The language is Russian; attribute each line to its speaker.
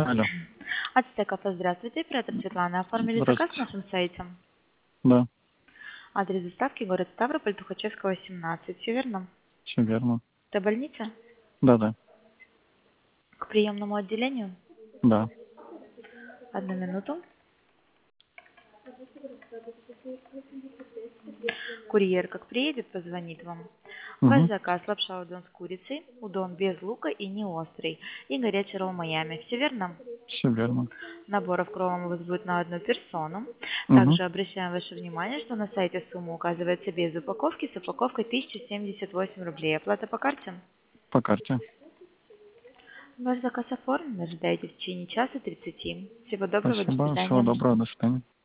Speaker 1: Алло,
Speaker 2: Ацтекафе, здравствуйте. Оператор Светлана. Оформили заказ
Speaker 1: здравствуйте.
Speaker 2: на нашем сайте.
Speaker 1: Да,
Speaker 2: Адрес доставки город Ставрополь, Тухачевского, 17. Все верно?
Speaker 1: все верно.
Speaker 2: Это больница?
Speaker 1: Да.
Speaker 2: К приемному отделению?
Speaker 1: Да.
Speaker 2: Одну минуту. Курьер как приедет, позвонит вам. Ваш
Speaker 1: Угу.
Speaker 2: заказ: лапша удон с курицей, удон без лука и не острый, и горячий ролл Майами. Все верно?
Speaker 1: Все верно.
Speaker 2: Набор в кровом у вас будет на одну персону.
Speaker 1: Угу.
Speaker 2: Также обращаем ваше внимание, что на сайте сумма указывается без упаковки, с упаковкой 1078 рублей. Оплата по карте?
Speaker 1: По карте.
Speaker 2: Ваш заказ оформлен. Ожидайте в течение часа 30. Всего доброго, до
Speaker 1: Спасибо. Всего
Speaker 2: свидания.
Speaker 1: доброго. До свидания.